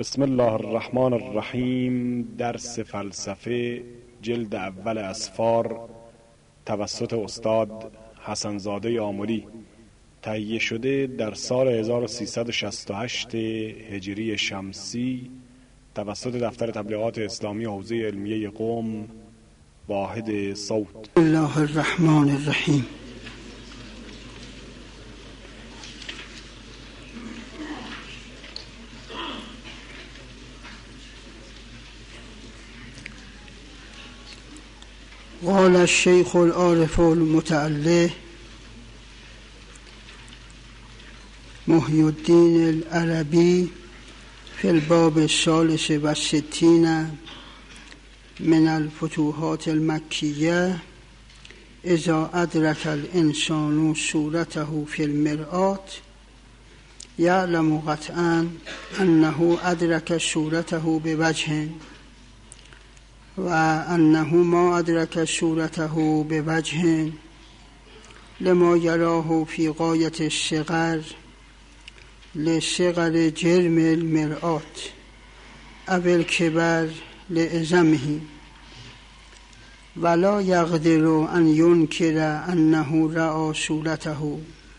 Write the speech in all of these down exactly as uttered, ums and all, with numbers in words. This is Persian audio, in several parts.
بسم الله الرحمن الرحیم. درس فلسفه جلد اول اسفار توسط استاد حسن زاده آملی تهیه شده در سال هزار و سیصد و شصت و هشت هجری شمسی توسط دفتر تبلیغات اسلامی حوزه علمیه قم واحد صوت. بسم الله الرحمن الرحیم. قال الشيخ العارف المتعله محی الدین العربی في الباب الثالث والستين من الفتوحات المكية: اذا ادرك الانسان صورته في المرآة يعلم قطعا انه ادرك صورته بوجه، وأنه ما أدرك صورته بوجه لما يراه في غاية الصغر لصغر جرم المرآة أو الكبر لعظمه، ولا يقدر أن ينكر أنه رأى صورته،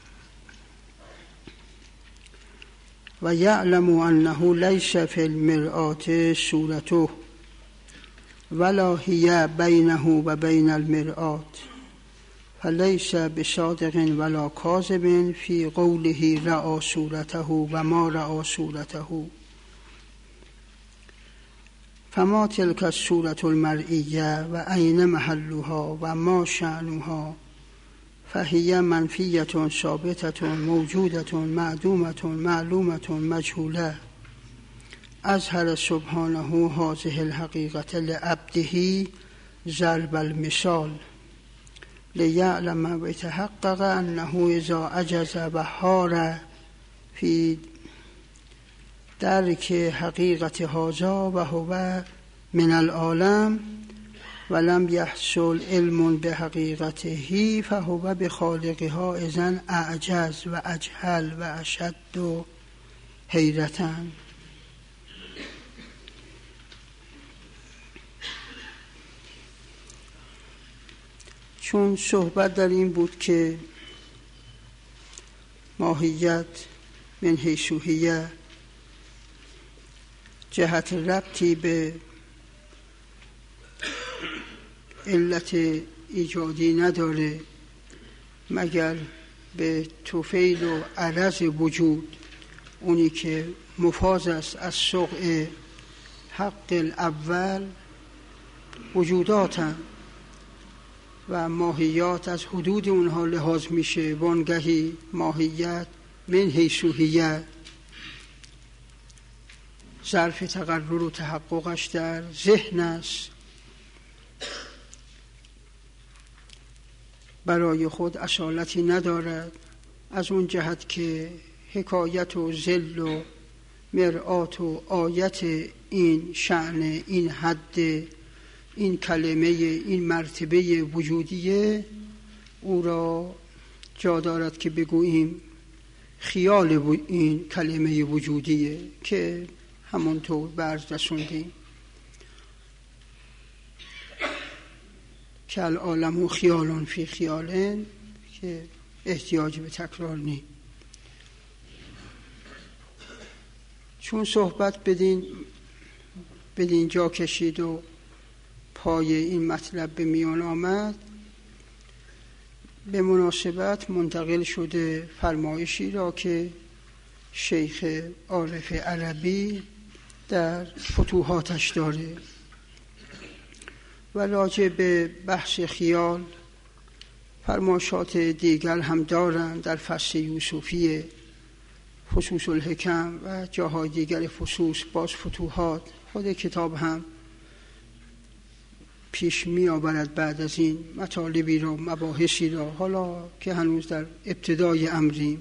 ويعلم أنه ليس في المرآة صورته ولا هي بينه وبين المرآة، فليس بصادق ولا كاذب في قوله رأى صورته وما رأى صورته. فما تلك الصورة المرئية وأين محلها وما شأنها؟ فهي منفية ثابتة موجودة معدومة معلومة مجهولة. أظهر سبحانه هذه الحقيقة لعبده ضرب المثال ليعلم ويتحقق أنه إذا عجز وحار في درك حقيقة هذا وهو من العالم ولم يحصل علم بحقيقته فهو بخالقها إذن أعجز وأجهل وأشد حيرة. چون صحبت در این بود که ماهیت من حیثیه جهت ربطی به علت ایجادی نداره مگر به طفیل و عرض وجود، اونی که مفاز است از سقع حق الاول وجوداتن و ماهیات از حدود اونها لحاظ میشه. وانگهی ماهیت من حیثیه ظرف تقرر و تحققش در ذهن است، برای خود اصالتی ندارد، از اون جهت که حکایت و ظل و مرآت و آیت این شأن، این حد، این کلمه، این مرتبه وجودیه او را جا دارد که بگوییم خیال این کلمه وجودیه که همونطور برز رسوندیم که العالم خیال فی خیال، که احتیاج به تکرار نی. چون صحبت بدین بدین جا کشید و پای این مطلب به میان آمد، به مناسبت منتقل شده فرمایشی را که شیخ عارف عربی در فتوحاتش داره و راجع به بحث خیال فرمایشات دیگر هم دارند در فصل یوسفی فصوص الحکم و جاهای دیگر فصوص باز فتوحات. خود کتاب هم پیش می آورد بعد از این مطالبی را، مباحثی را، حالا که هنوز در ابتدای امریم.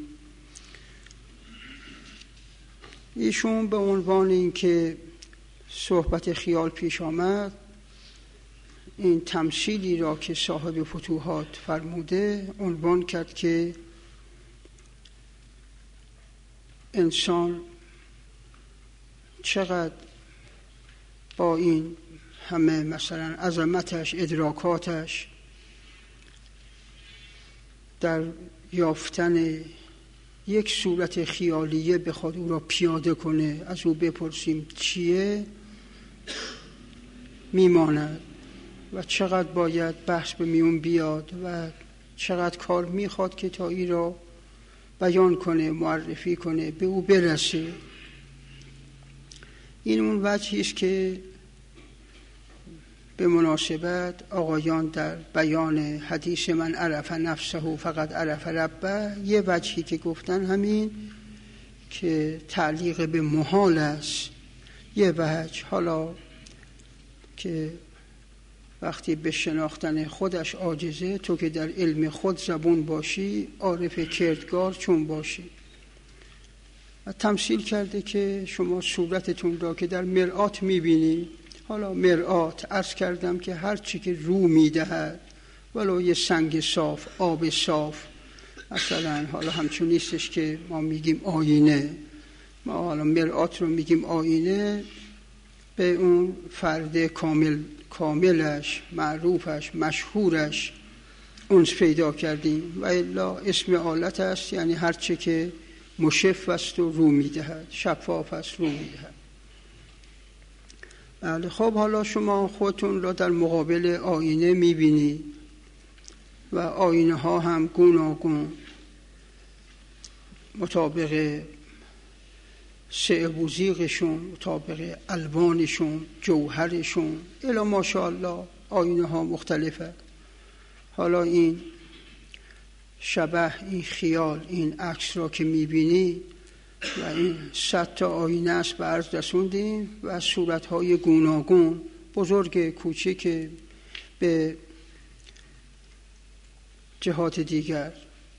ایشون به عنوان این که صحبت خیال پیش آمد، این تمثیلی را که صاحب فتوحات فرموده عنوان کرد که انسان چقدر با این همه مثلا عظمتش، ادراکاتش، در یافتن یک صورت خیالیه بخواد او را پیاده کنه، از او بپرسیم چیه، میماند و چقدر باید بحث به میون بیاد و چقدر کار میخواد که تا ای را بیان کنه، معرفی کنه، به او برسه. این اون وجهی است که به مناسبت آقایان در بیان حدیث من عرف نفسه فقط عرف ربه یه وجهی که گفتن همین که تعلیق به محال است. یه وجه حالا که وقتی به شناختن خودش عاجزه، تو که در علم خود زبون باشی عارف کردگار چون باشی. و تمثیل کرده که شما صورتتون را که در مرآت میبینی، حالا مرآت عرض کردم که هر چی که رو میدهد، ولو یه سنگ صاف، آب صاف، مثلا حالا همچون نیستش که ما میگیم آینه، ما حالا مرآت رو میگیم آینه، به اون فرد کامل کاملش، معروفش، مشهورش اونس پیدا کردیم و الا اسم آلت است، یعنی هر چی که مشف است و رو میدهد، شفاف است، رو میدهد. بله، خب حالا شما خودتون را در مقابل آینه میبینید و آینه ها هم گوناگون مطابق سعب و زیغشون، مطابق الوانشون، جوهرشون، الی ماشاءالله آینه ها مختلفه. حالا این شبه، این خیال، این عکس را که میبینی و این صد تا آینه است به عرض رسوندیم و صورتهای گوناگون، بزرگ، کوچک، به جهات دیگر،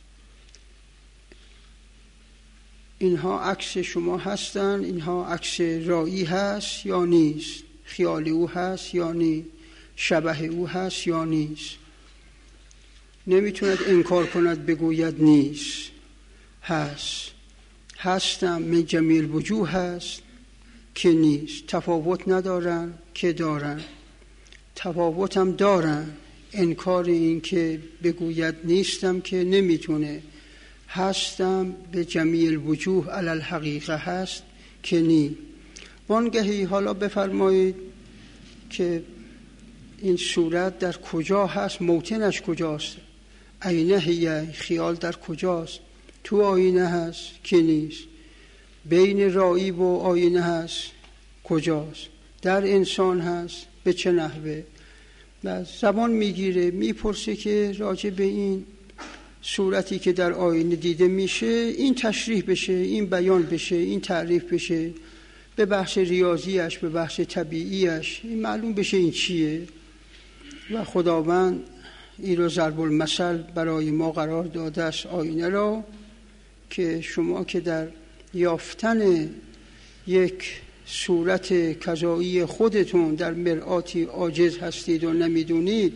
اینها عکس شما هستن. اینها عکس رایی هست یا نیست؟ خیال او هست یا نیست؟ شبه او هست یا نیست؟ نمیتوند انکار کند بگوید نیست، هست. هستم من جمیل وجوه هست که نیست. تفاوت ندارن که دارن، تفاوتم دارن. انکار این که بگوید نیستم که نمیتونه. هستم به جمیل وجوه علی الحقیقه هست که نی. وانگهی حالا بفرمایید که این صورت در کجا هست، موطنش کجاست؟ اینه هیه، خیال در کجاست؟ تو آینه هست که نیست. بین رایی و آینه هست کجاست؟ در انسان هست به چه نحوه؟ زبان میگیره، میپرسه که راجع به این صورتی که در آینه دیده میشه این تشریح بشه، این بیان بشه، این تعریف بشه، به بحث ریاضیش، به بحث طبیعیش این معلوم بشه این چیه. و خداوند این رو ضرب المثل برای ما قرار داده است، آینه را، که شما که در یافتن یک صورت کذایی خودتون در مرآتی عاجز هستید و نمیدونید،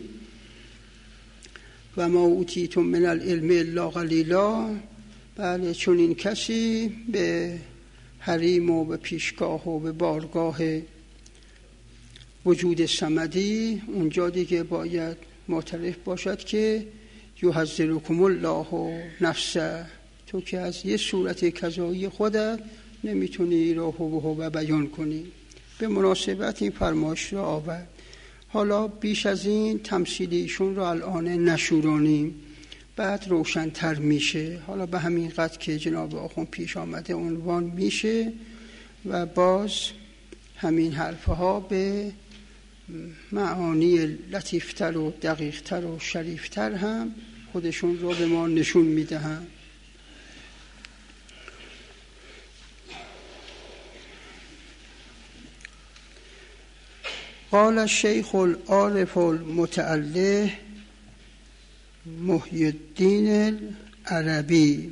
و ما اوتیتم من العلم الا قلیلا، بله چون این کسی به حریم و به پیشگاه و به بارگاه وجود صمدی، اونجا دیگه باید معترف باشد که یحذرکم الله نفسه، تو که از یه صورت کذایی خودت نمیتونی را هو هو بیان کنی. به مناسبت این فرمایش را آورد. حالا بیش از این تمثیلیشون را الان نشورانیم، بعد روشن‌تر میشه. حالا به همین قدر که جناب آخوند پیش آمده عنوان میشه و باز همین حرفها به معانی لطیفتر و دقیقتر و شریفتر هم خودشون رو به ما نشون میدهن. قال الشیخ العارف المتعله محی الدین العربی.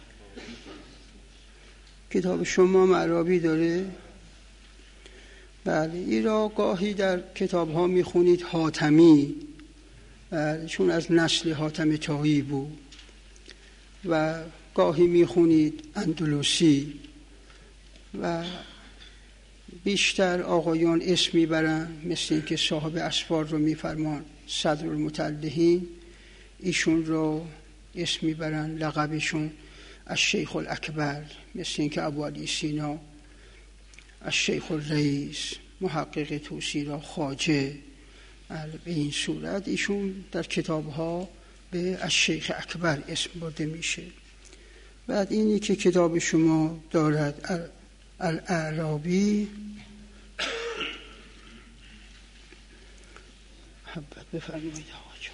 کتاب شما معرابی داره؟ بله، این را گاهی در کتاب ها میخونید حاتمی، بله، چون از نسل حاتم طایی بود، و گاهی میخونید اندلسی، و بیشتر آقایان اسم میبرن، مثل این که صاحب اسفار رو میفرمان صدر المتعلهین، ایشون رو اسم میبرن، لقبشون از شیخ الاکبر، مثل این که ابو علی سینا از شیخ الرئیس، محقق توسی را خواجه. به این صورت ایشون در کتابها به از شیخ اکبر اسم برده میشه. بعد اینی که کتاب شما دارد الاعرابی، محبت بفرمایید آقا جان.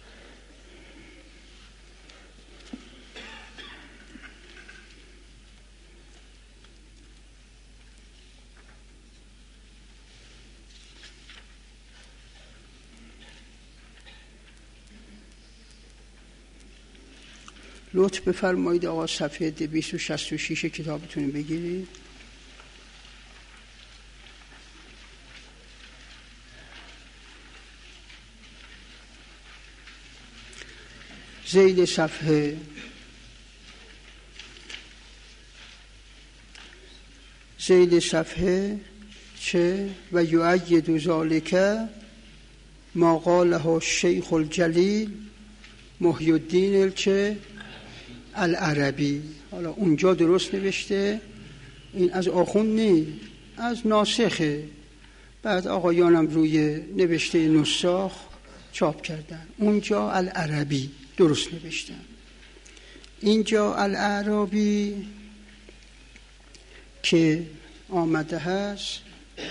لطف بفرمایید آقا صفحه دویست و شصت و شش کتابتون بگیرید. ذیل صفحه ذیل صفحه چه و یؤید ذلک ما قاله الشیخ الجلیل محی الدین چه العربی. حالا اونجا درست نوشته، این از آخوند نی، از ناسخه. بعد آقایانم روی نوشته نساخ چاپ کردن، اونجا العربی درست نوشتن، اینجا الاعرابی که آمده هست.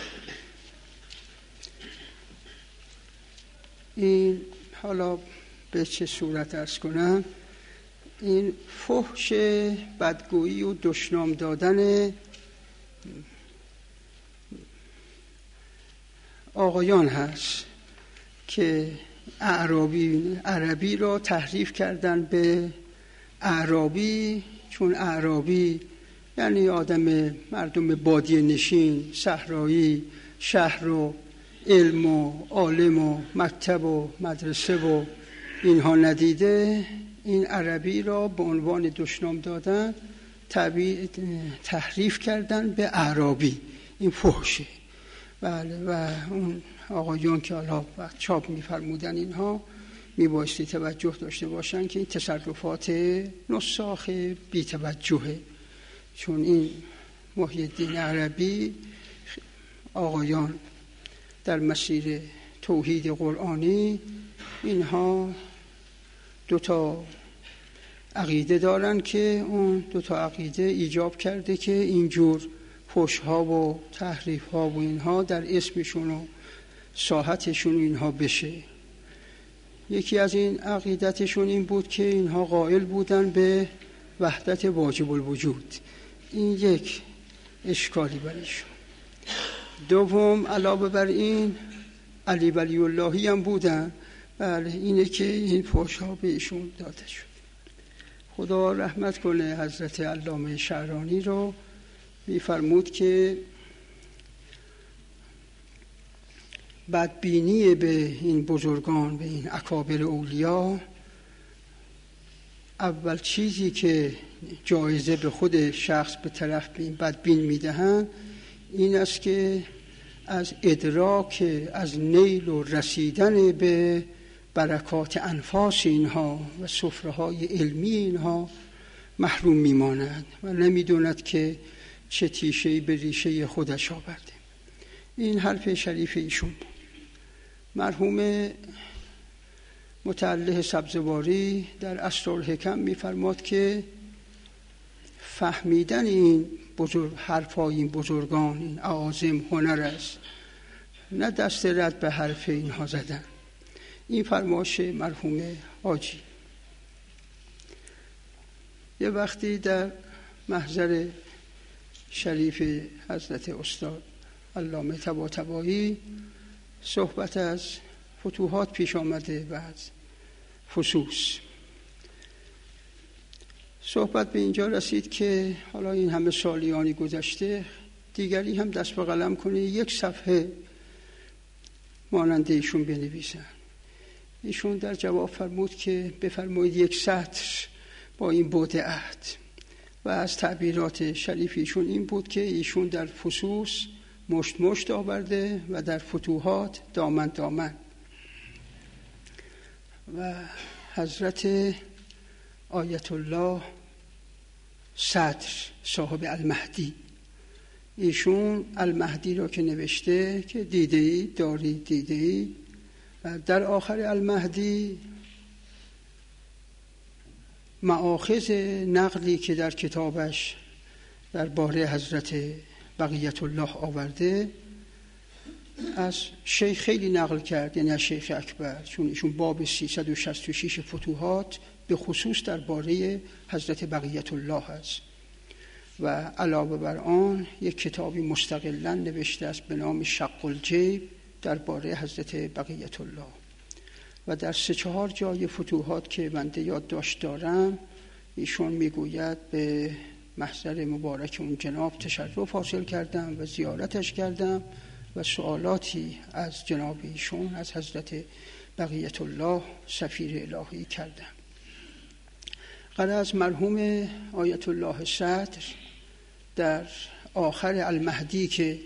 این حالا به چه صورت عرض کنم، این فحش بدگویی و دشنام دادن آقایان هست که اعرابی عربی را تحریف کردن به اعرابی، چون اعرابی یعنی آدم مردم بادیه نشین، صحرایی، شهر و علم و عالم و مکتب و مدرسه و اینها ندیده. این عربی را به عنوان دشنام دادن تحریف کردن به اعرابی، این فحشه. بله، و اون آقایون که حالا وقت چاپ می‌فرمودن اینها میبایستی توجه داشته باشن که این تصرفات نساخ بی توجهه، چون این محی الدین عربی آقایان در مسیر توحید قرآنی اینها دو تا عقیده دارن که اون دو تا عقیده ایجاب کرده که اینجور فحش‌ها و تحریف‌ها و اینها در اسمشون و ساحتشون اینها بشه. یکی از این عقیدتشون این بود که اینها قائل بودن به وحدت واجب الوجود، این یک اشکالی برایشون. دوم علاوه بر این علی ولی اللهی هم بودن. بله، اینه که این فحش‌ها بهشون داده شد. خدا رحمت کنه حضرت علامه شعرانی رو، می‌فرمود که بدبینی به این بزرگان، به این اکابر اولیا، اول چیزی که جایزه به خود شخص به طرف به این بدبین میدهند این است که از ادراک، از نیل و رسیدن به برکات انفاس اینها و سفره‌های علمی اینها محروم میماند و نمیدوند که چه تیشه‌ای به ریشه خودش آورده. این حرف شریف ایشون بود. مرحوم متعلق سبزواری در اسرارالحکم می‌فرماد که فهمیدن این بزرگ حرفای این بزرگان، این اعاظم، هنر است، نه دست رد به حرف اینها زدن. این فرمایش مرحوم حاجی. یه وقتی در محضر شریف حضرت استاد علامه طباطبایی صحبت از فتوحات پیش آمده و از فسوس. صحبت به اینجا رسید که حالا این همه سالیانی گذشته دیگری هم دست به قلم کنه یک صفحه مانند ایشون بنویسن. ایشون در جواب فرمود که بفرمایید یک سطر با این بعد عهد. و از تعبیرات شریف ایشون این بود که ایشون در فسوس مشت مشت آورده و در فتوحات دامن دامن. و حضرت آیت الله صدر صاحب المهدی، ایشون المهدی را که نوشته که دیده ای داری دیده ای، و در آخر المهدی مآخذ نقلی که در کتابش درباره حضرت بقیت الله آورده از شیخ خیلی نقل کرد، یعنی از شیخ اکبر، چون ایشون باب سیصد و شصت و شش فتوحات به خصوص درباره حضرت بقیت الله هست و علاوه بر آن یک کتابی مستقلا نوشته است به نام شق الجیب درباره حضرت بقیت الله. و در سه چهار جای فتوحات که بنده یادداشت دارم ایشون میگوید به محضر مبارک اون جناب تشرف حاصل کردم و زیارتش کردم و سوالاتی از جناب ایشون از حضرت بقیت الله سفیر الهی کردم. غرض مرحوم آیت الله صدر در آخر المهدی که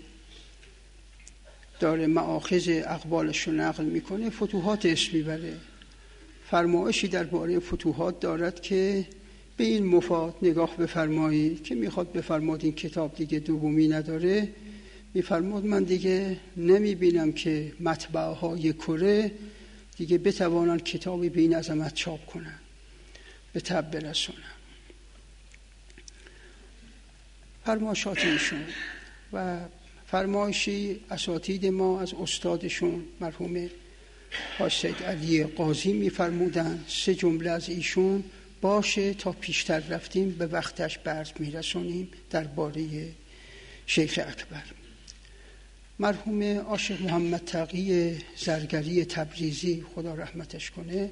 داره مآخذ اقوالش رو نقل میکنه فتوحات اسم میبره، فرمایشی درباره فتوحات دارد که به این مفاد نگاه بفرمایید که میخواد بفرماد این کتاب دیگه دومی نداره، میفرماد من دیگه نمیبینم که مطبعه های کره دیگه بتوانن کتابی به این عظمت چاپ کنن، به تب برسونن. فرمایشات ایشون و فرمایشی اساتید ما از استادشون مرحوم حاج سید علی قاضی میفرمودن، سه جمله از ایشون باشه تا پیشتر رفتیم به وقتش برز میرسونیم درباره شیخ اکبر. مرحوم عاشق محمد تقی زرگری تبریزی خدا رحمتش کنه،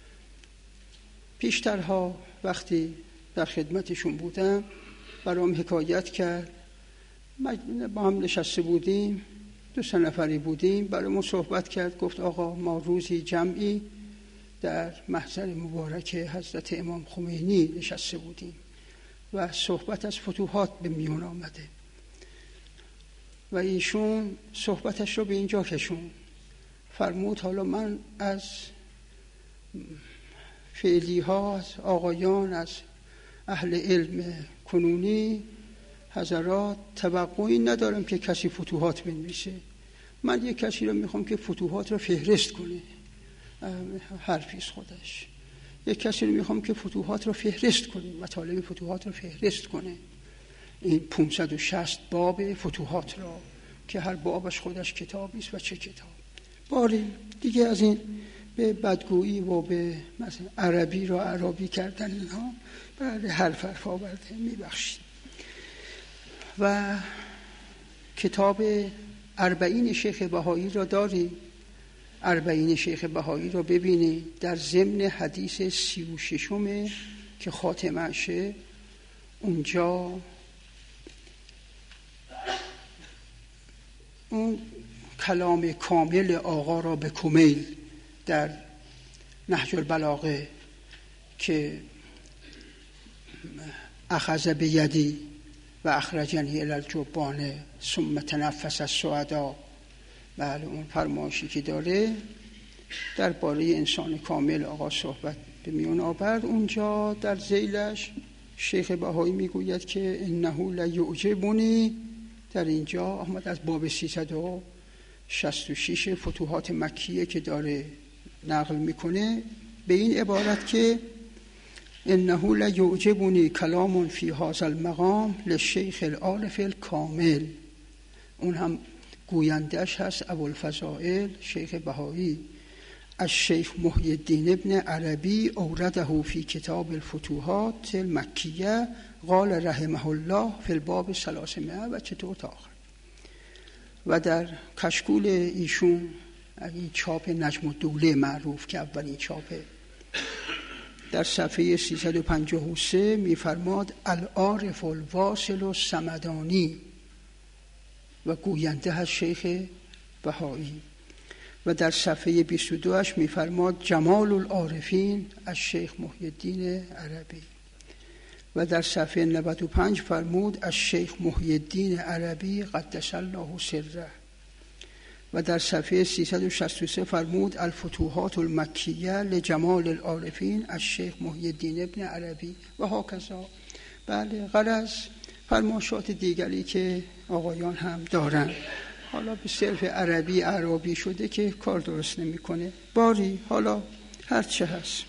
پیشترها وقتی در خدمتشون بودم برام حکایت کرد، با هم نشسته بودیم، دو سه نفری بودیم، برامون صحبت کرد، گفت آقا ما روزی جمعی در محضر مبارک حضرت امام خمینی نشسته بودیم و صحبت از فتوحات به میون آمده و ایشون صحبتش رو به اینجا کشون، فرمود حالا من از فعلی ها، از آقایان، از اهل علم کنونی حضرات توقعی ندارم که کسی فتوحات بنویسه، من یک کسی رو میخوام که فتوحات رو فهرست کنه، حرفیست خودش، یک کسی رو میخوام که فتوحات رو فهرست کنه، مطالب فتوحات رو فهرست کنه، این پانصد و شصت باب فتوحات را که هر بابش خودش کتابی است و چه کتاب. باری دیگه از این به بدگویی و به مثلا عربی را عربی کردن اینها برای حرف حرف آورده میبخشید. و کتاب اربعین شیخ بهایی را داری، اربعین شیخ بهایی را ببینی در ضمن حدیث سی و ششم که خاتمه شه، اونجا اون کلام کامل آقا را به کمیل در نهج البلاغه که اخذ بیدی و اخرجنی الی الجبان ثم تنفس السعدا، بله اون فرمایشی که داره درباره انسان کامل آقا صحبت به میون آورد، اونجا در ذیلش شیخ بهایی میگوید که انه لیعجبنی، در اینجا آمد از باب سیصد و شصت و شش فتوحات مکیه که داره نقل میکنه به این عبارت که انه لیعجبنی کلام فی هذا المقام للشیخ العارف الکامل، اون هم گویندش هست ابوالفضائل شیخ بهایی، از شیخ محی الدین ابن عربی اورده فی کتاب الفتوحات المکیه قال رحمه الله فی الباب ثلاثمائه و چطور تا آخر. و در کشکول ایشون این چاپ نجم الدوله معروف که اولین چاپه، در صفحه سیصد و پنجاه و سه میفرماد العارف الواصل الصمدانی و گوینده هست شیخ بهایی. و در صفحه بیست و دو اش میفرماد جمال العارفین از شیخ محی الدین عربی. و در صفحه نود و پنج فرمود از شیخ محی الدین عربی قدس الله سره. و در صفحه سیصد و شصت و سه فرمود الفتوحات المکیه لجمال العارفین از شیخ محی الدین ابن عربی و هاکذا. بله، غرض فرمایشات دیگری که آقایان هم دارن، حالا به صرف عربی عربی شده که کار درست نمیکنه. باری حالا هر چه هست.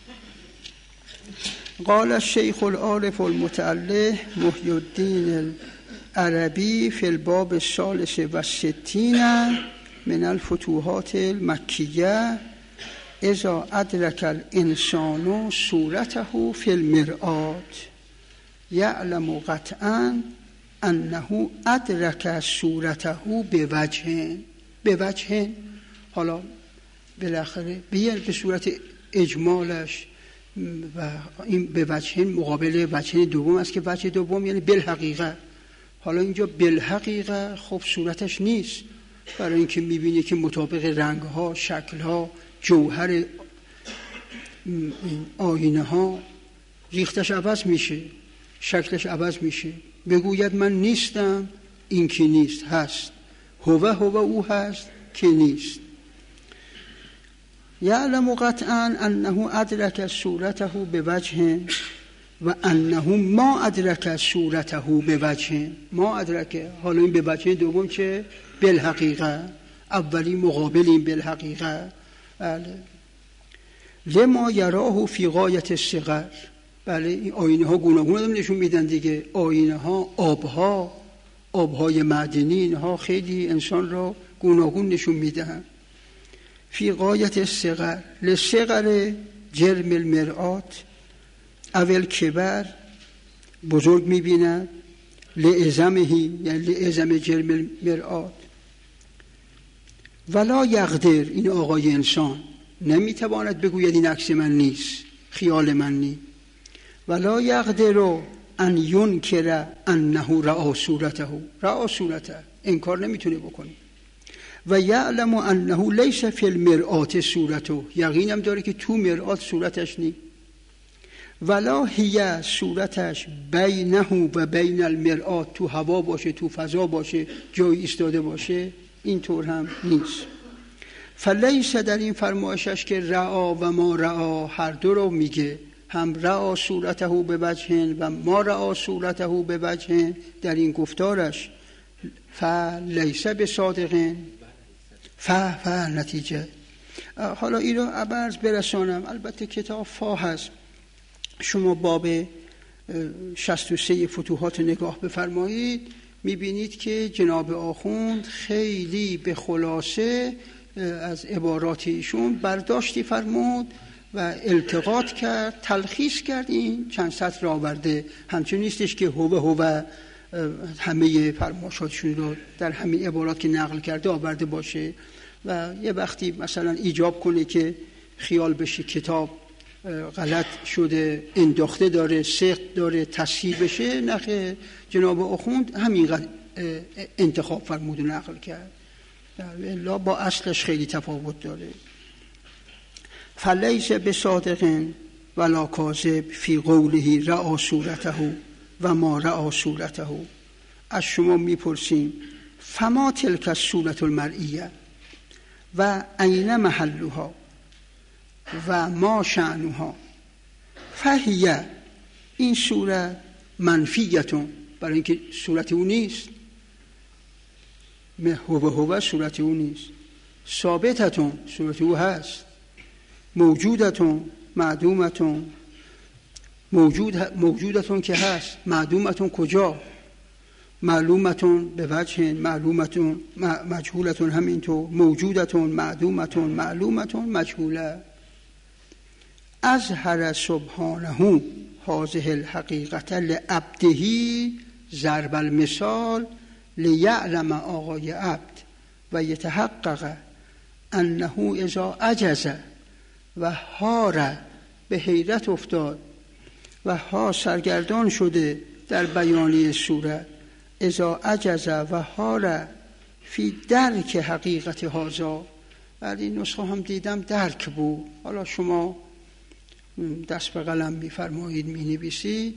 قال الشیخ العارف المتعله محی الدین العربی فی الباب الثالث و ستین من الفتوحات المکیه اذا ادرک الانسان صورته فی المرآة یعلم قطعا انه ادرک صورته بوجه بوجه. حالا بالاخره بیان به صورت اجمالش و این به وجه مقابل وجه دوم است که وجه دوم یعنی بالحقیقه. حالا اینجا بالحقیقه خب صورتش نیست، برای اینکه میبینی که مطابق رنگها، شکلها، جوهر آینه ها ریختش عوض میشه، شکلش عوض میشه. بگوید من نیستم، این که نیست هست، هو هو او هست که نیست. یعلم قطعا انه ادرک صورته بوجه و انه ما ادرک صورته بوجه. ما ادرک، حالا این بوجه دوم که بالحقیقه، اولی مقابل این بالحقیقه. بله. لما یراه فی غایت الصغر. بله، این آینه ها گوناگون آدم نشون میدن دیگه. آینه ها، آبها، آبهای معدنی، اینها خیلی انسان را گوناگون نشون میدن. فی غایت الصغر لصغر جرم المرآت اول کبر، بزرگ میبیند، لعظمه یعنی لعظم جرم المرآت. ولا یقدر، این آقای انسان نمیتواند بگوید این عکس من نیست، خیال من نیست. ولا یقدر ان ینکر انه رأى صورته، رأى صورته، انکار نمیتونه بکنه. و یعلم انه لیس فی المرآة صورته، یقینم داره که تو مرآت صورتش نیست. ولا هی، صورتش بینه و بین المرآة، تو هوا باشه، تو فضا باشه، جای ایستاده باشه، اینطور هم نیست. فلیس، در این فرمایشش که رعا و ما رعا هر دو رو میگه، هم رعا صورته به وجه و ما رعا صورته به وجه، در این گفتارش فلیس بصادقین ف ف نتیجه. حالا این رو عبرز برسانم، البته کتاب فا هست، شما باب شصت و سه فتوحات نگاه بفرمایید، میبینید که جناب آخوند خیلی به خلاصه از عبارات ایشون برداشتی فرمود و التقاط کرد، تلخیص کرد، این چند سطر را آورده. همچون نیستش که هو هو همه فرمایشاتشون رو در همین عبارات که نقل کرده آورده باشه و یه وقتی مثلا ایجاب کنه که خیال بشه کتاب غلط شده، انداخته داره، سقط داره، تصحیح بشه. نخه جناب آخوند همین انتخاب فرمود و نقل کرد، الا با اصلش خیلی تفاوت داره. فلیس بصادق ولا کاذب فی قوله رأى صورته و ما رأى صورته. از شما میپرسیم فما تلک الصورة المرئیه و این محلها و ما شأنها. فهیه، این صورت منفیتون، برای اینکه صورت او نیست، هو هو صورت او نیست. ثابتتون، صورت او هست. موجودتون، معدومتون، موجود موجودتون که هست، معدومتون کجا؟ معلومتون به وجه، معلومتون مجهولتون همینطور، موجودتون، معدومتون، معلومتون، مجهوله. اظهر سبحانه هذه الحقیقت لعبده ضرب المثال لیعلم آقای عبد و یتحقق انه اذا عجز و هار، به حیرت افتاد و ها سرگردان شده در بیانیه صورت، اذا عجز و هار فی درک حقیقت هذا. بعد این نسخه هم دیدم درک بود، حالا شما دست به قلم می‌فرمایید می‌نویسید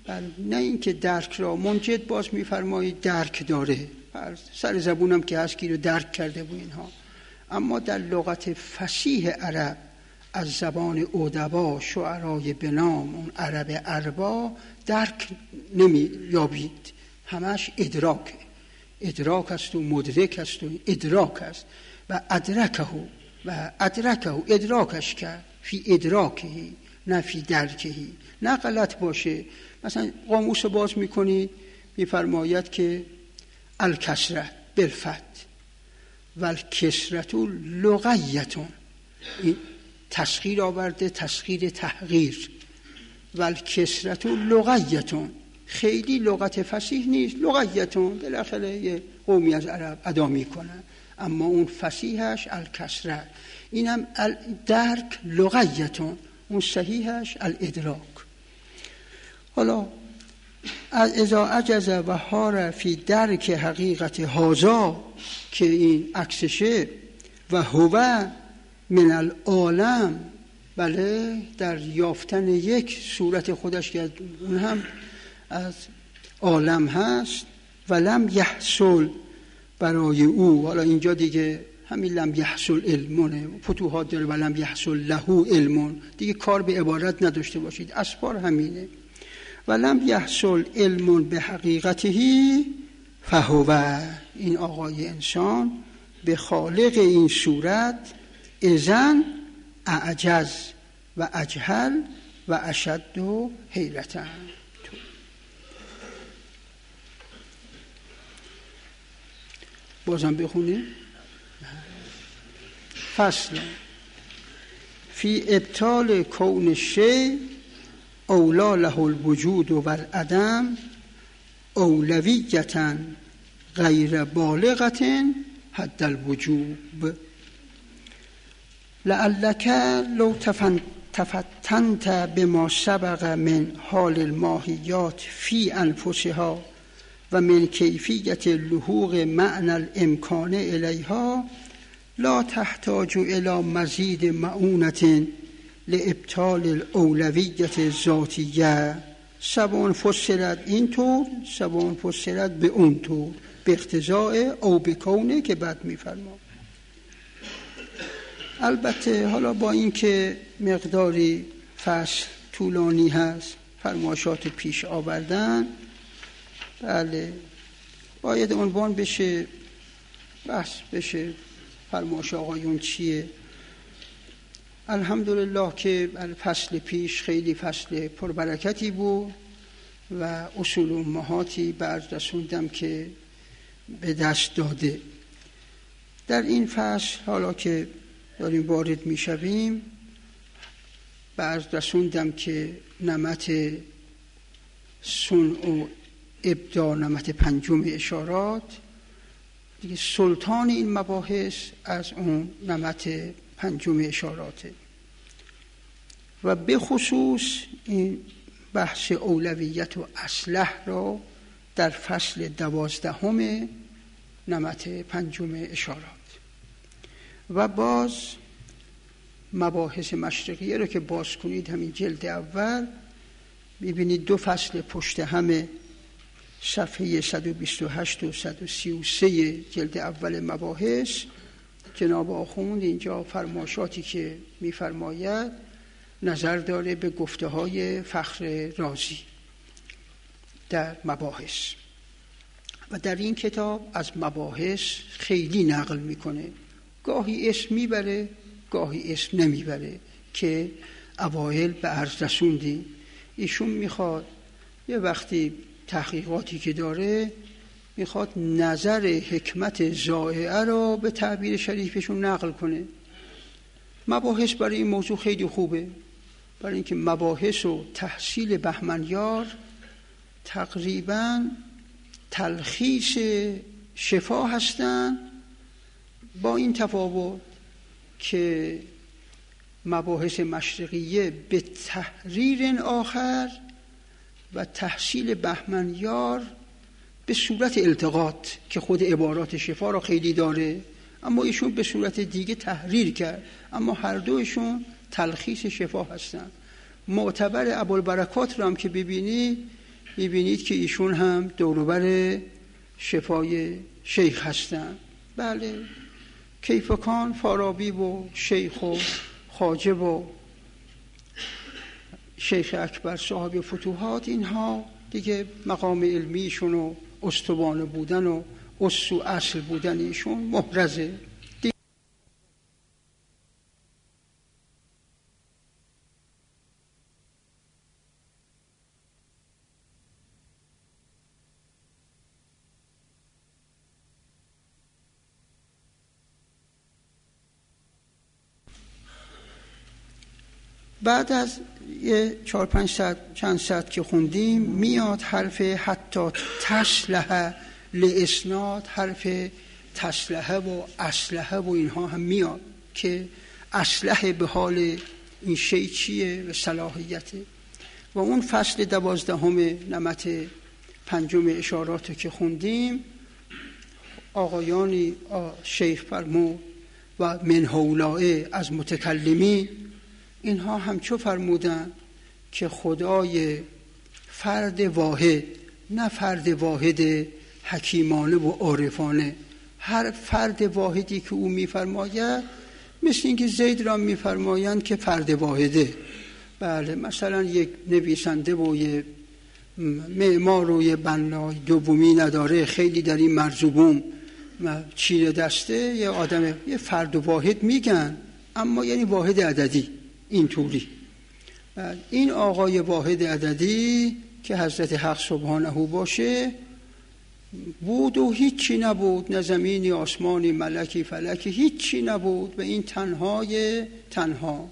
بله، نه اینکه درک را منجد باز میفرمایید درک داره، سر زبونم که هست که رو درک کرده بود اینها، اما در لغت فصیح عرب از زبان ادبا شعرای بنام اون عرب اربا درک نمی یابید، همش ادراک ادراک است و مدرک است و ادراک است و ادرکه و ادرکه ادراکش کرد فی ادراکهی نه فی درکهی، نه غلط باشه. مثلا قاموس رو باز میکنید میفرماید که الکسره بالفتح و الکسرت لغیتون، این تسخیر آورده، تسخیر تحقیر، و الکسرت لغیتون، خیلی لغت فصیح نیست، لغیتون بالاخره یه قومی از عرب ادا میکنن، اما اون فصیحش الکسره، اینم درک لغیتون، اون صحیحش الادراک. حالا اذا عجز و هار فی درک حقیقت هازا که این عکسشه، و هو من العالم، بله در یافتن یک صورت خودش که اون هم از عالم هست، و لم یحصل برای او، حالا اینجا دیگه همین لم یحصل علمونه، فتوحات داره، و لم یحصل له علمون، دیگه کار به عبارت نداشته باشید، اسفار همینه. و لم یحصل علم به حقیقته فهو، این آقای انسان به خالق این صورت اذن اعجز و اجهل و اشد و حیرتن. بازم بخونیم. فصل فی ابطال کون شیء اولا له الوجود و العدم اولویتا غیر بالغة حد الوجوب، لعلک لو تفتنت بما سبق من حال الماهیات فی انفسها و من کیفیت لحوق معنی الامکان الیها لا تحتاج الى مزید معونة لابطال الاولویت ذاتیه، سواء فسرت اینطور سواء فسرت به اون طور، به اقتضاء او به کونه که بعد میفرما. البته حالا با اینکه مقداری فصل طولانی هست فرمایشات پیش آوردن، بله باید عنوان بشه، بحث بشه فرمایش آقایون چیه. الحمدلله که فصل پیش خیلی فصل پربرکتی بود و اصول امهاتی برد رسوندم که به دست داده. در این فصل حالا که داریم وارد می شویم برد رسوندم که نمط صنع و ابداع، نمط پنجم اشارات دیگه، سلطان این مباحث از اون نمط پنجم اشاراته و به خصوص این بحث اولویت و اصلح را در فصل دوازدهم نمط پنجم اشارات. و باز مباحث مشرقیه رو که باز کنید همین جلد اول میبینید دو فصل پشت همه، صفحه صد و بیست و هشت و صد و سی و سه جلد اول مباحث، جناب آخوند اینجا فرمایشاتی که میفرماید نظر داره به گفته های فخر رازی در مباحث و در این کتاب از مباحث خیلی نقل میکنه، گاهی اسم میبره گاهی اسم نمیبره که اوایل به عرض رسوندی. ایشون میخواد یه وقتی تحقیقاتی که داره میخواد نظر حکمت ضائعه را به تعبیر شریفشون نقل کنه. مباحث برای این موضوع خیلی خوبه، برای اینکه مباحث و تحصیل بهمنیار تقریباً تلخیص شفا هستن، با این تفاوت که مباحث مشرقیه به تحریر آخر و تحصیل بهمنیار به صورت التقاط که خود عبارات شفا را خیلی داره، اما ایشون به صورت دیگه تحریر کرد، اما هر دوشون تلخیص شفا هستن. معتبر ابوالبرکات رو هم که ببینید میبینید که ایشون هم دوروبر شفای شیخ هستن. بله، کیفکان، فارابی و شیخ و خواجه و شیخ اکبر صاحب فتوحات، اینها دیگه مقام علمیشون و استوانه بودن و اصل و اصل بودن ایشون محرزه. بعد از یه چهار پنج ساعت چند ساعت که خوندیم میاد حرف حتی تصلح لاسناد، حرف تصلحه و اصلحه و اینها هم میاد که اصلح به حال این شی چیه و صلاحیته. و اون فصل دوازدهم نمط پنجم اشارات که خوندیم، آقایانی شیخ فرمود و من هؤلاء از متکلمین، اینها هم چو فرمودن که خدای فرد واحد، نه فرد واحد حکیمانه و عارفانه، هر فرد واحدی که او میفرماید مثل اینکه زید را میفرمایند که فرد واحده. بله، مثلا یک نویسنده و یک معمار و یک بنای دومی نداره، خیلی در این مرزوبوم چیره دسته، یه آدم یه فرد واحد میگن، اما یعنی واحد عددی اینطوری. این آقای واحد عددی که حضرت حق سبحانه باشه بود و هیچی نبود، نه زمینی آسمانی ملکی فلکی هیچی نبود و این تنهای تنها.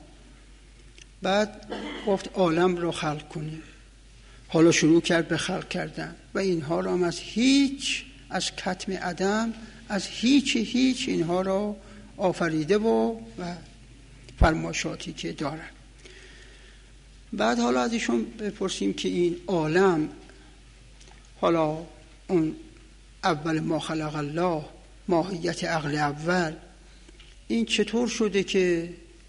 بعد گفت عالم رو خلق کنیم، حالا شروع کرد به خلق کردن و اینها را هم از هیچ، از کتم عدم، از هیچ هیچ اینها را آفریده و, و فرمایشاتی که دارن. بعد حالا از ایشون بپرسیم که این عالم، حالا اون اول ما خلق الله، ماهیت عقل اول، این چطور شده که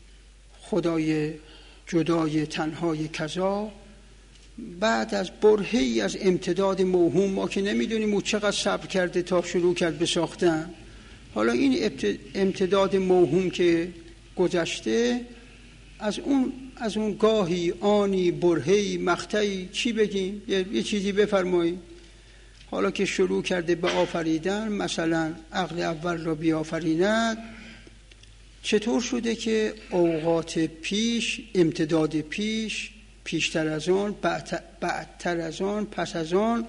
خدای جدای تنهای کذا بعد از برهه‌ای از امتداد موهوم، ما که نمیدونیم او چقدر صبر کرده تا شروع کرد به ساختن، حالا این امتداد موهوم که گذشته، از اون از اون گاهی آنی برهه‌ای مقطعی چی بگیم، یه, یه چیزی بفرمایید. حالا که شروع کرده به آفریدن، مثلا عقل اول را بیافریند، چطور شده که اوقات پیش، امتداد پیش، پیشتر از آن، بعدتر از آن، پس از آن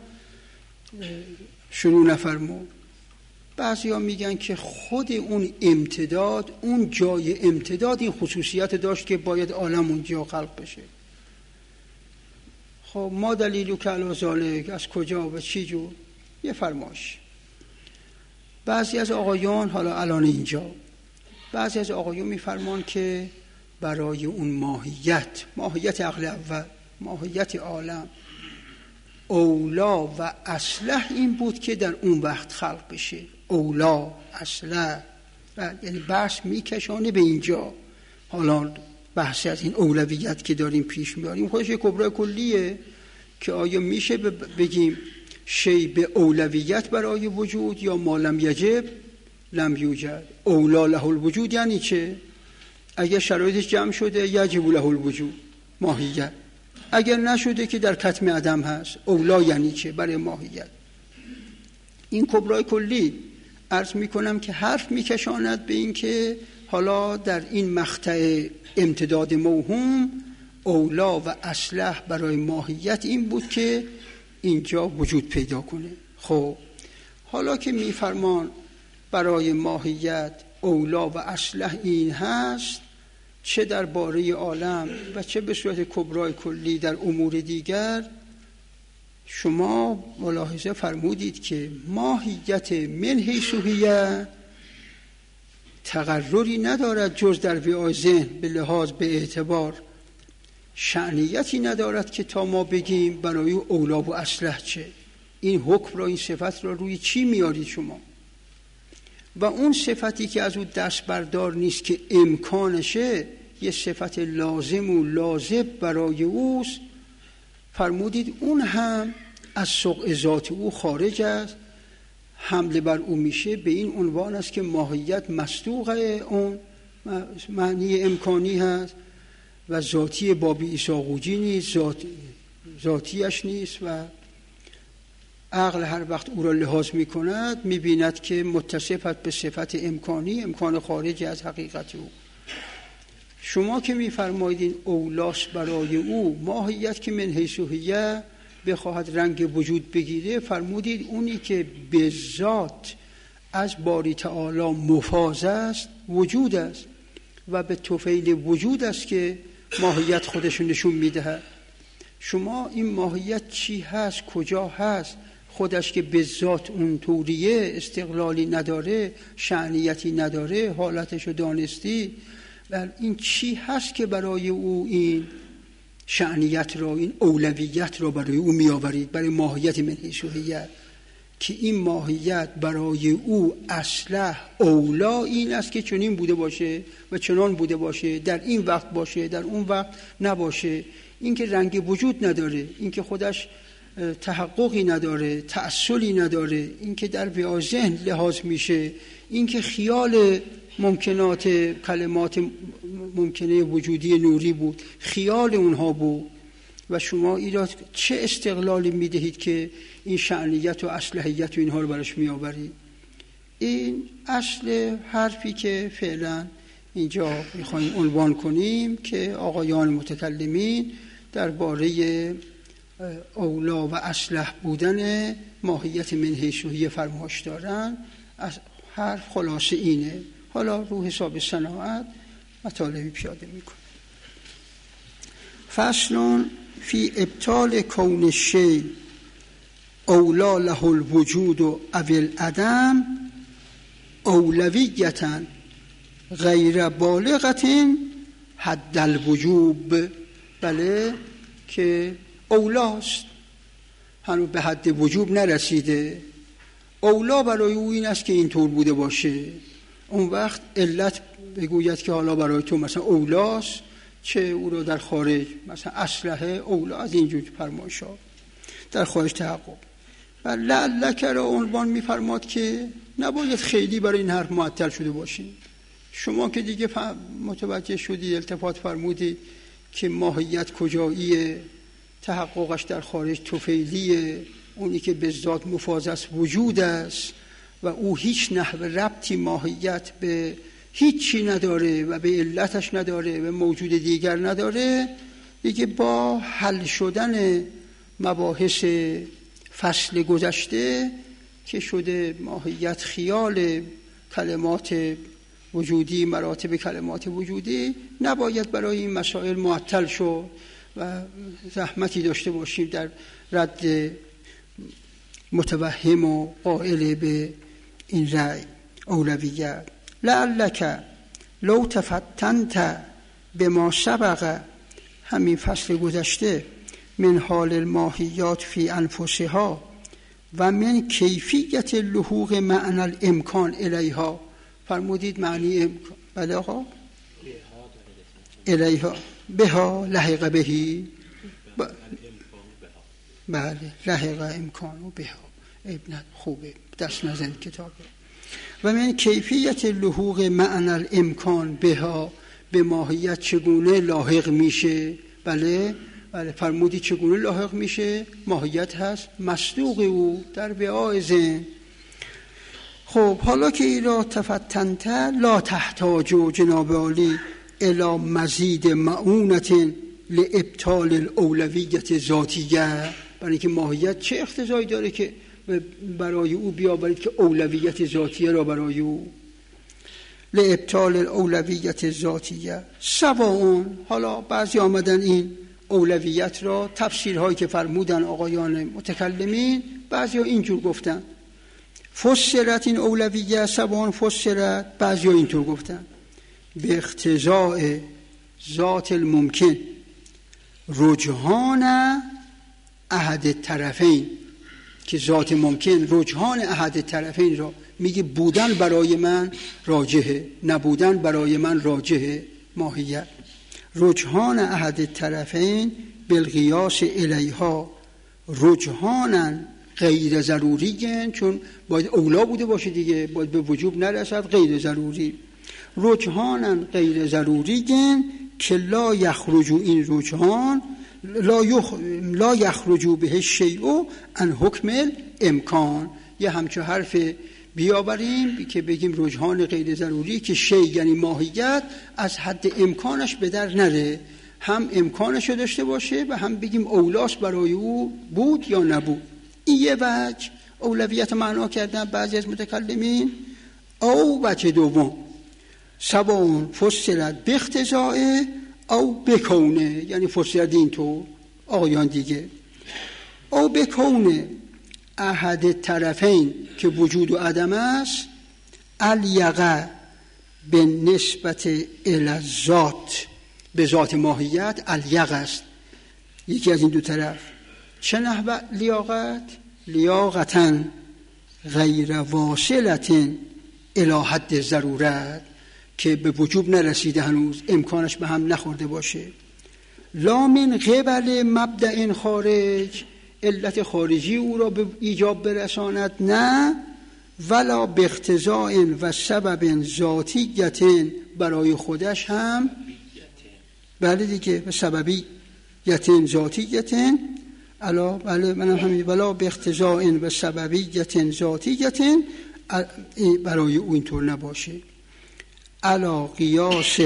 شروع نفرمود؟ بعضی ها میگن که خود اون امتداد، اون جای امتداد این خصوصیت داشت که باید عالم اونجا خلق بشه. خب ما دلیلو که علی ذالک، از کجا و چی جور؟ یه فرمایش. بعضی از آقایان، حالا الان اینجا بعضی از آقایان میفرمان که برای اون ماهیت، ماهیت عقل اول، ماهیت عالم، اولا و اصلح این بود که در اون وقت خلق بشه. اولا اصلح، یعنی بحث میکشانه به اینجا. حالا بحث از این اولویت که داریم پیش میاریم خودش یک کبرای کلیه که آیا میشه بگیم شی به اولویت برای وجود یا ما لم یجب لم یوجد. اولا له الوجود یعنی چه؟ اگر شرایطش جمع شده یجب له الوجود، ماهیت. اگر نشده که در کتم عدم هست. اولا یعنی چه برای ماهیت؟ این کبرای کلی عرض میکنم که حرف میکشاند به این که حالا در این مقطع امتداد موهوم اولا و اصلح برای ماهیت این بود که اینجا وجود پیدا کنه. خب حالا که میفرمان برای ماهیت اولا و اصلح این هست، چه درباره عالم و چه به صورت کبرای کلی در امور دیگر، شما ملاحظه فرمودید که ماهیت من حیث هی تقرری ندارد جز در وعای ذهن، به لحاظ به اعتبار شأنیتی ندارد که تا ما بگیم برای اولا و اصلح چه. این حکم را، این صفت را روی چی میارید شما؟ و اون صفتی که از اون دست بردار نیست که امکانشه، یه صفت لازم و لازم برای اوست، فرمودید اون هم از سوق ذات او خارج است، حمله بر او میشه، به این عنوان است که ماهیت مصدوق اون معنی امکانی هست و ذاتی بابی عیسی قوجی نیست، ذات ذاتیش نیست و عقل هر وقت او را لحاظ می کند می بیند که متصفت به صفت امکانی، امکان خارج از حقیقت او. شما که می فرمایید اولاس برای او، ماهیت که من حیث هیه بخواهد رنگ وجود بگیره، فرمودید اونی که به ذات از باری تعالی مفاض است وجود است و به طفیل وجود است که ماهیت خودش نشون میدهد. شما این ماهیت چی هست، کجا هست، خودش که به ذات اون طوریه، استقلالی نداره، شأنیتی نداره، حالتشو دانستی، و این چی هست که برای او این شأنیت را، این اولویت را برای او میآورید، برای ماهیت من حیث هیه، که این ماهیت برای او اصلح اولا این است که چنین بوده باشه و چنان بوده باشه، در این وقت باشه، در اون وقت نباشه. این که رنگ وجود نداره، این که خودش تحققی نداره، تأصلی نداره، این که در وعای ذهن لحاظ میشه، این که خیال ممکنات کلمات ممکنه وجودی نوری بود، خیال اونها بود و شما ایراد چه استقلالی میدهید که این شأنیت و اصلحیت و اینها رو براش میآورید؟ این اصل حرفی که فعلا اینجا میخوایم عنوان کنیم که آقایان متکلمین درباره اولا و اصلح بودن ماهیت من حیث هیه فرمایش دارن. از حرف خلاصه اینه. حالا رو حساب صناعت مطالبی پیاده میکنه. فصل فی ابطال کون الشیء اولا له الوجود و اول عدم اولویتا غیر بالغة حد الوجوب. بله که اولاست، هنوز به حد وجوب نرسیده. اولا برای او این است که اینطور بوده باشه. اون وقت علت بگوید که حالا برای تو مثلا اولاست، چه او رو در خارج مثلا اصلحه اولا از اینجور فرمایشا در خارج تحقق. و لعلک را عنوان می‌فرماد که نباید خیلی برای این حرف معطل شده باشیم. شما که دیگه متوجه شدی، التفات فرمودی که ماهیت کجاییه، تحققش در خارج طفیلیه، اونی که به ذات مفاض است وجود است و او هیچ نحو ربطی ماهیت به هیچی نداره و به علتش نداره و موجود دیگر نداره. دیگه با حل شدن مباحث فصل گذشته که شده ماهیت خیال کلمات وجودی، مراتب کلمات وجودی، نباید برای این مسائل معطل شد و زحمتی داشته باشیم در رد متوهم و قائل به این رأی اولویت. لعلک لو تفتنت بما سبق، همین فصل گذشته، من حال الماهیات فی انفسها و من کیفیت لحوق معنی الامکان الیها. فرمودید معنی امکان، بله آقا، الیها بها لحق بهی، بله لحق امکان و بها. ابن خوبه، دست نزن کتابه. و من کیفیت لحوق معنی الامکان بها، به ماهیت چگونه لاحق میشه. بله بله فرمودی چگونه لاحق میشه؟ ماهیت هست مصدوق او در وعای ذهن. خب حالا که ایرا تفتنت لا تحتاج جناب عالی الی مزید معونت لابطال الاولویت ذاتیه. برای اینکه ماهیت چه اقتضایی داره که برای او بیاورید که اولویت ذاتیه را برای او لابطال الاولویت ذاتیه سواء. حالا بعضی آمدن این اولویت را تفسیرهایی که فرمودن آقایان متکلمین، بعضی ها اینجور گفتن فسرت این اولویت سواء فسرت، بعضی ها اینطور گفتن به اقتضاء ذات الممکن رجحان احد الطرفین، که ذات ممکن رجحان احد الطرفین را میگه بودن برای من راجحه، نبودن برای من راجحه. ماهیت رجحان احد الطرفین بالقیاس الیها رجحانن غیر ضروریگن، چون باید اولا بوده باشه دیگه، باید به وجوب نرسد، غیر ضروری. رجحانن غیر ضروریگن که لا یخرجو، این رجحان لا, یخ... لا یخرجو به شیء عن حکم امکان. یه همچه حرف بیاوریم که بگیم رجحان غیر ضروری که شی یعنی ماهیت از حد امکانش به در نره، هم امکانش رو داشته باشه و هم بگیم اولاس برای او بود یا نبود. این یه وجه اولویت معنا کردن بعضی از متکلمین. او وجه دوم سواء فسرت باقتضاء او بکونه، یعنی فسرت این تو آقایان دیگه، او بکونه احد طرفین که وجود و عدم است، الیقه به نسبت الذات، به ذات ماهیت الیقه است یکی از این دو طرف. چه نحو لیاقت؟ لیاقتن غیر واصلتن الی حد ضرورت، که به وجوب نرسیده هنوز، امکانش به هم نخورده باشه. لا من قبل مبدأ خارج، علت خارجی او را به ایجاب برساند، نه ولا باقتضاء و سبب ذاتیت، برای خودش هم بله دیگه به سببیت ذاتیت الا بله منم همین ولا باقتضاء و سببیت ذاتیت برای او اینطور نباشه. علا قیاس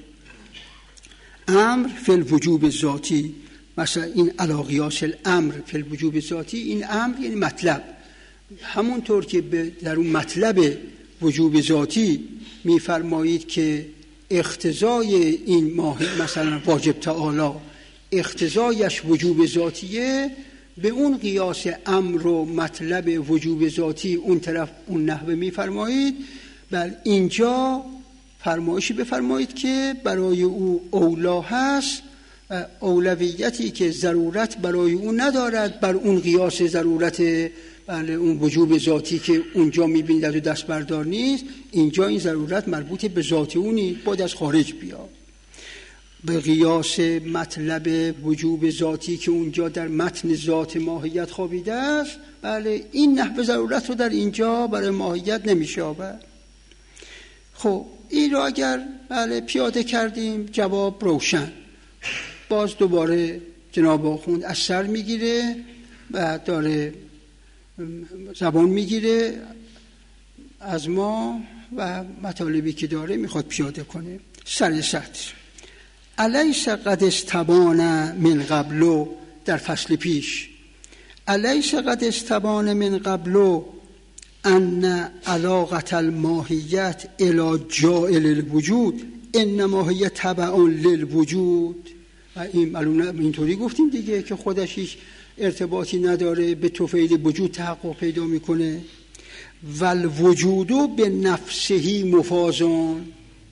امر فی الوجوب ذاتی، مثلا این علا قیاس الامر فی الوجوب ذاتی، این امر یعنی مطلب، همونطور که در اون مطلب وجوب ذاتی میفرمایید که اقتضای این ماهی مثلا واجب تعالی اقتضایش وجوب ذاتیه، به اون قیاس امر و مطلب وجوب ذاتی اون طرف اون نحوه میفرمایید. بل اینجا فرمایشی بفرمایید که برای او اولا هست، اولویتی که ضرورت برای او ندارد بر اون قیاس ضرورت بله اون وجوب ذاتی که اونجا میبینید از دست بردار نیست. اینجا این ضرورت مربوط به ذات او نیست، باید از خارج بیاد. به قیاس مطلب وجوب ذاتی که اونجا در متن ذات ماهیت خوابیده است، بله این نحو ضرورت رو در اینجا برای ماهیت نمیشابه. خب این رو اگر بله پیاده کردیم جواب روشن. باز دوباره جناب آخوند از سر میگیره و داره زبان میگیره از ما و مطالبی که داره میخواد پیاده کنه. سر سطر الیس قد استبان من قبلو، در فصل پیش الیس قد استبان من قبلو ان علاقه الماهیت الی جائل الوجود انما هی تبع للوجود. و این معلومه اینطوری گفتیم دیگه که خودش هیچ ارتباطی نداره، به توفیل وجود تحقق پیدا میکنه. والوجودو به نفسهی مفازون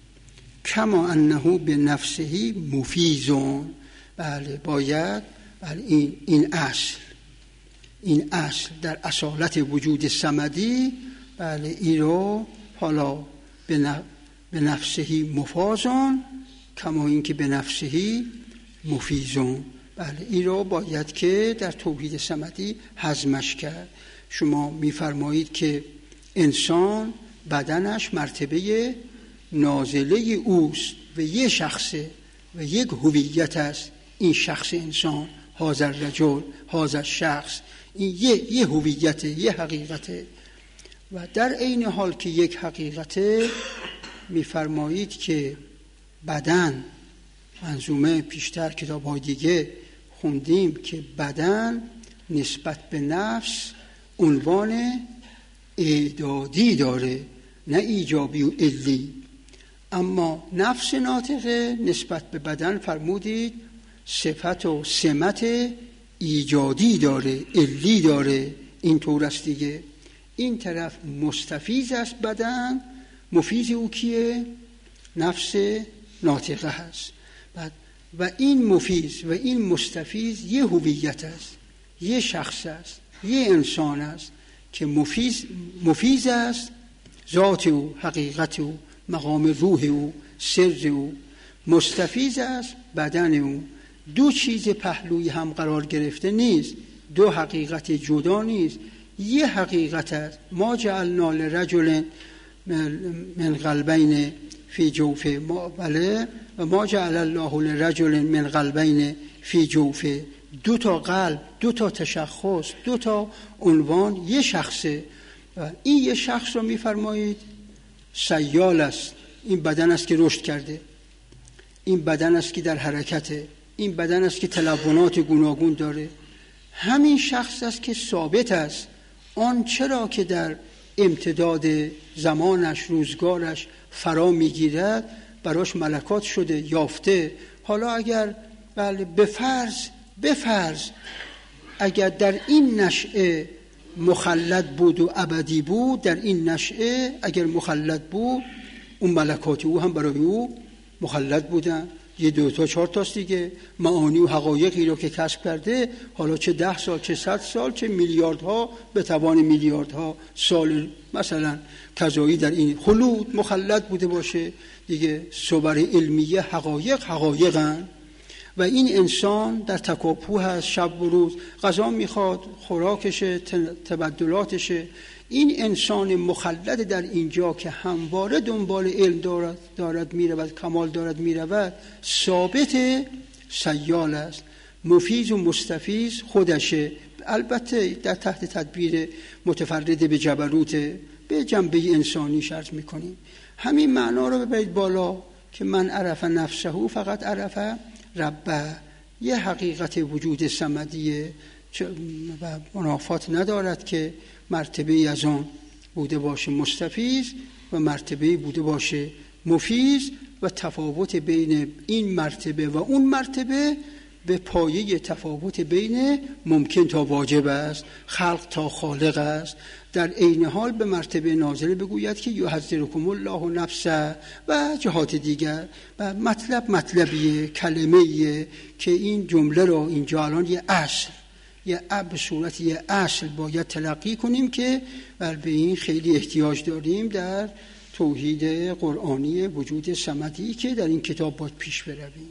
کما انه به نفسهی مفیزون. بله باید بله این این اصل این اصل در اصالت وجود صمدی بله این رو حالا به نفسهی مفازون کما این که به نفسهی مفیزون، بله این رو باید که در توحید صمدی هضمش کرد. شما میفرمایید که انسان بدنش مرتبه نازله اوست و یک شخصه و یک هویت است. این شخص انسان، هذا رجل، هذا شخص، این یه یه هویته، یه حقیقته. و در عین حال که یک حقیقته میفرمایید که بدن، منظومه پیشتر کتاب‌های دیگه خوندیم که بدن نسبت به نفس عنوان اعدادی داره نه ایجابی و علی، اما نفس ناطقه نسبت به بدن فرمودید صفت و سمت ایجادی داره، علی داره. این طور است دیگه. این طرف مستفیض است بدن، مفیض او کیه؟ نفس ناطقه هست. و این مفیض و این مستفیض یه هویت است، یه شخص است، یه انسان است که مفیض مفیض است، ذات او، حقیقت او، مقام روح او، سر او. مستفیض است بدن او. دو چیز پهلوی هم قرار گرفته نیست. دو حقیقت جدا نیست، یه حقیقت است. ما جعلنا لرجل من قلبین فی جوفه، ما بله و ما جعل الله لرجل من قلبین فی جوفه، دو تا قلب، دو تا تشخص، دو تا عنوان، یه شخصه. این یه شخص رو میفرمایید سیال است، این بدن است که رشد کرده، این بدن است که در حرکته، این بدن است که تلونات گوناگون داره. همین شخص است که ثابت است. آن چرا که در امتداد زمانش، روزگارش فرا میگیرد، براش ملکات شده، یافته. حالا اگر بله بفرض بفرض اگر در این نشأه مخلد بود و ابدی بود، در این نشأه اگر مخلد بود، اون ملکات او هم برای او مخلد بودن. یه دو تا چهار تاست دیگه، معانی و حقایقی رو که کسب کرده، حالا چه ده سال، چه صد سال، چه میلیاردها به توان میلیاردها سال مثلا کذایی در این خلود مخلد بوده باشه دیگه. صور علمیه حقایق حقایقن و این انسان در تکاپو هست، شب و روز غذا میخواد، خوراکشه، تبدلاتشه. این انسان مخلد در اینجا که همواره دنبال علم دارد دارد میرود، کمال دارد میرود، ثابت سیال است، مفیز و مستفیض خودشه. البته در تحت تدبیر متفرد به جبروت، به جنبه انسانی شرط میکنیم. همین معنا رو ببرید بالا که من عرف نفسه فقط عرف ربه. یه حقیقت وجود صمدیه و منافات ندارد که مرتبه از آن بوده باشه مستفیض و مرتبه بوده باشه مفیض، و تفاوت بین این مرتبه و اون مرتبه به پایه تفاوت بین ممکن تا واجب است، خلق تا خالق است. در عین حال به مرتبه نازله بگوید که یحذرکم الله نفسه و جهات دیگر. و مطلب مطلبیه، کلمه‌ایه که این جمله رو اینجا الان یه اصل، یه اب صورت یه اصل باید تلقی کنیم که بر به این خیلی احتیاج داریم در توحید قرآنی وجود صمدی که در این کتاب باید پیش برویم.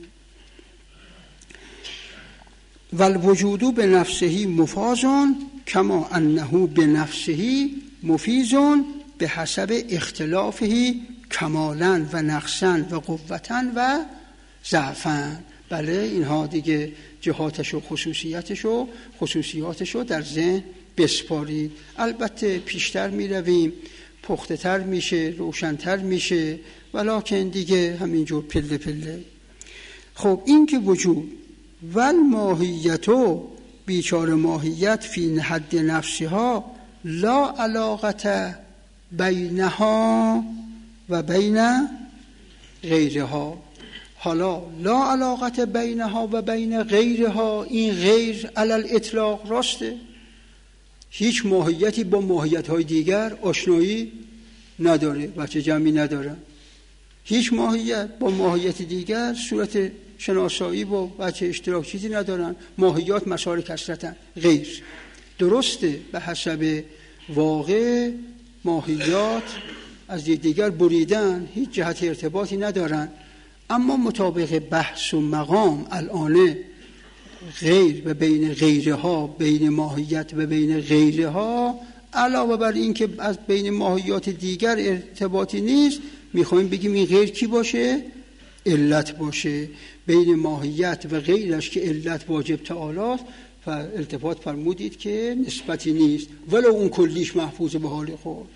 والوجود به نفسه مفازون کما انه به نفسه مفیزون به حسب اختلافه کمالا و نقصا و قوتا و ضعفا. بله اینها دیگه جهاتش و خصوصیتش و خصوصیاتش رو در ذهن بسپارید. البته پیشتر می رویم، پخته تر میشه، روشنتر میشه، ولکن دیگه همینجور پله پله. خب این که وجود ول ماهیتو، بیچاره ماهیت، فی حد نفسها لا علاقت بینها و بین غیرها. حالا لا علاقت بینها و بین غیرها، این غیر علل اطلاق راسته، هیچ ماهیتی با ماهیت‌های دیگر آشنایی نداره، بچه جمعی نداره. هیچ ماهیت با ماهیت دیگر صورت شناسایی با بچه اشتراک چیزی ندارن. ماهیات مسار کثرتن، غیر. درسته به حسب واقع ماهیات از دیگر بریدن، هیچ جهت ارتباطی ندارن، اما مطابق بحث و مقام الان غیر و بین غیرها، بین ماهیت و بین غیرها، علاوه بر این که از بین ماهیات دیگر ارتباطی نیست، میخوایم بگیم این غیر کی باشه؟ علت باشه. بین ماهیت و غیرش که علت واجب تعالی و التفات فرمودید که نسبتی نیست، ولو اون کلیش محفوظ به حال خود.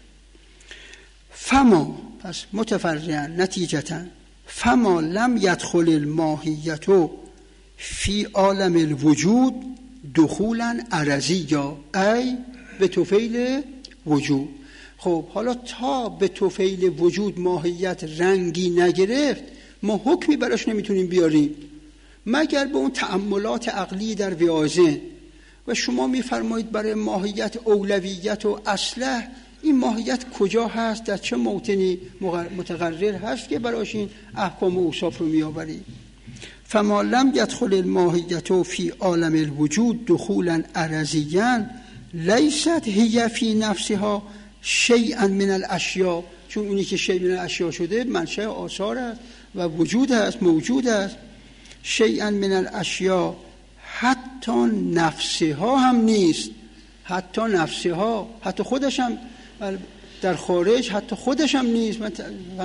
فما، پس متفرعاً نتیجتاً، فما لم يدخل الماهیتو فی عالم الوجود دخولا عرضیا ای به طفیل وجود. خب حالا تا به طفیل وجود ماهیت رنگی نگرفت، ما حکمی براش نمیتونیم بیاریم مگر به اون تأملات عقلی در ویازه. و شما میفرمایید برای ماهیت اولویت و اصله، این ماهیت کجا هست، در چه موطنی متقرر هست که برایش این احکام و اوصاف رو میآورید؟ فما لم يدخل الماهیت فی عالم الوجود دخولا عرضیا لیست هی فی نفسها شیئا من الاشیاء، چون اونی که شیء من الاشیاء شده منشأ آثار است و وجود است، موجود است. شیئا من الاشیاء حتی نفسه ها هم نیست. حتی نفسه ها، حتی خودش هم در خارج، حتی خودش هم نیست. من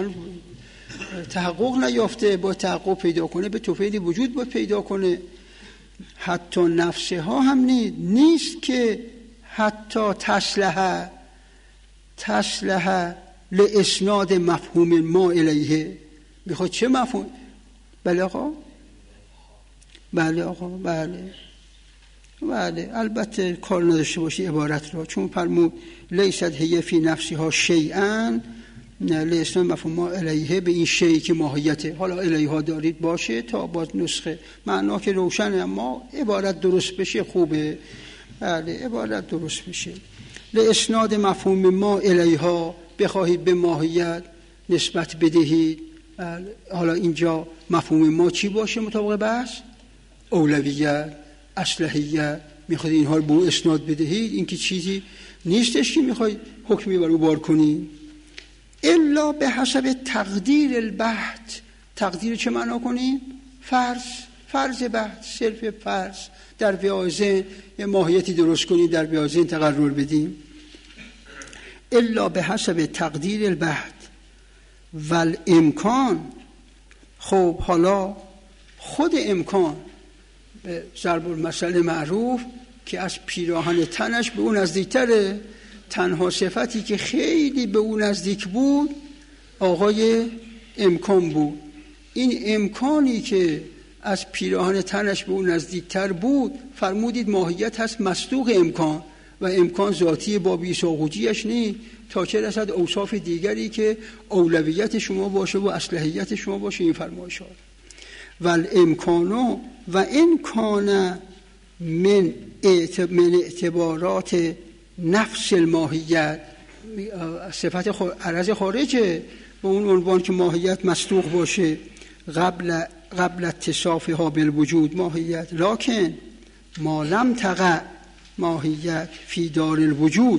تحقق نیافته، با تحقق پیدا کنه به توفیل وجود با پیدا کنه. حتی نفسه ها هم نیست نیست که حتی تسلحه تسلحه لاسناد مفهوم ما الیه. میخواد چه مفهوم؟ بله آقا، بله آقا، بله بله البته کار نداشته باشی عبارت را، چون فرمود لیست هی فی نفسی ها شیئا، لاسناد مفهوم ما الیه به این شیئی که ماهیته. حالا الیه ها دارید باشه تا باز نسخه معنا که روشنه، اما عبارت درست بشه خوبه. بله عبارت درست بشه. لاسناد مفهوم ما الیه ها، بخواهید به ماهیت نسبت بدهید. حالا اینجا مفهوم ما چی باشه مطابق بحث؟ اولویت، اصلحیت. میخواید اینها رو به او اسناد بدهید، این که چیزی نیستش که میخواید حکمی بر او بار کنید. الا به حسب تقدیر البحث. تقدیر چه معنا کنیم؟ فرض، فرض بحث، صرف فرض. در بیازن یه ماهیتی درست کنیم، در بیازن تقرر بدیم. الا به حسب تقدیر البحث والامکان. خب حالا خود امکان به ضرب المثل معروف که از پیراهن تنش به اون نزدیکتره. تنها صفتی که خیلی به اون نزدیک بود آقای امکان بود. این امکانی که از پیراهن تنش به اون نزدیکتر بود فرمودید ماهیت هست مصدوق امکان، و امکان ذاتی بابی ساقوجیش نیست تا چه رسد اوصاف دیگری که اولویت شما باشه و اصلحیت شما باشه. این فرمایشات والامکانو و این کان من اعتبارات نفس الماهیت، صفت عرض خارجه به اون عنوان که ماهیت مصدوق باشه قبل قبل اتصافها بالوجود ماهیت. لکن ما لم تقع ماهیت فی دار الوجود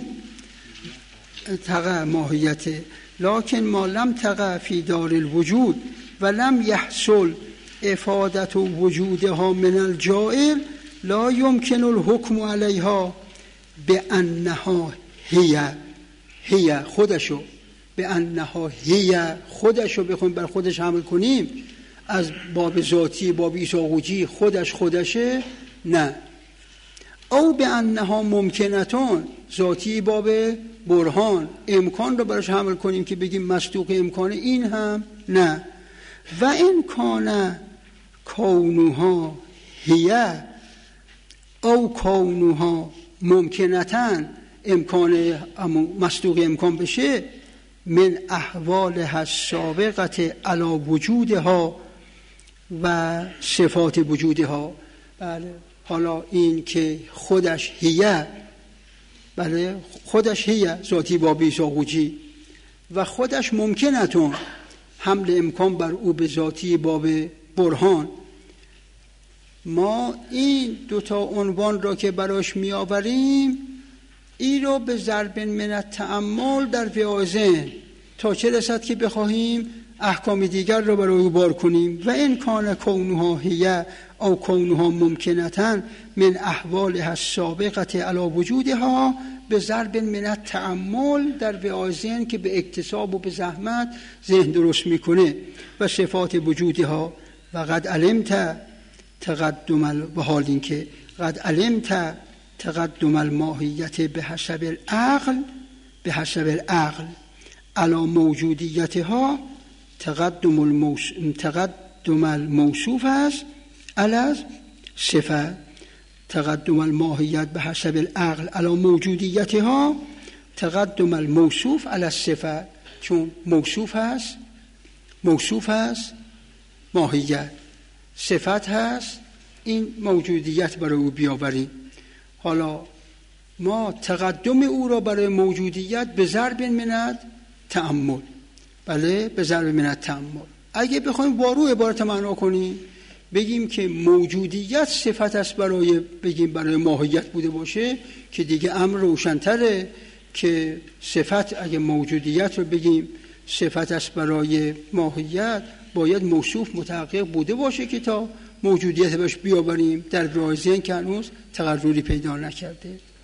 تقع ماهیت، لکن ما لم تقع فی دار الوجود و لم یحصل افادت وجودها من الجائل لا يمكن الحكم علیها به انها هی هی خودشو به انها هی خودشو بخویم بر خودش حمل کنیم از باب ذاتی باب ایساقوجی خودش خودشه، نه. او به انها ممکنتون ذاتی باب برهان امکان رو برش حمل کنیم که بگیم مصدوق امکانه، این هم نه. و این کانه کونوها هیه او کونوها ممکنتن امکان مصدوق امکان بشه من احوال سابقت علی وجودها و صفات وجودها. بله حالا این که خودش هیه، بله خودش هیه ذاتی بابی ساقوجی و خودش ممکنتون حمل امکان بر او به ذاتی باب برهان. ما این دوتا عنوان را که براش می آوریم این رو به ضرب من التأمل در بیازن تا چه رسد که بخواهیم احکام دیگر را برای بار کنیم. و این کان کونها هیه او کونها ممکنتن من احوال السابقت علی وجودها به ضرب من التأمل در بیازن که به اکتساب و به زحمت ذهن درست میکنه و صفات وجودها. و قد علمت تقدم به حال این که قد علمت تقدم الماهیت به حسب العقل به حسب العقل علی موجودیتها تقدم الموص... تقدم الموصوف است علی صفت. تقدم الماهیت به حسب العقل علی موجودیتها تقدم الموصوف علی صفت، چون موصوف هست موصوف هست ماهیت، صفت هست این موجودیت برای او بیاوریم. حالا ما تقدم او را برای موجودیت به ضرب من تأمل، بله به ضرب من تأمل. اگه بخوایم وارو عبارت معنا کنیم بگیم که موجودیت صفت است برای بگیم برای ماهیت بوده باشه که دیگه امر روشن‌تره که صفت اگه موجودیت رو بگیم صفت است برای ماهیت باید موصوف متحقق بوده باشه که تا موجودیت بهش بیاوریم در راه ذهن که هنوز تقرری پیدا نکرده.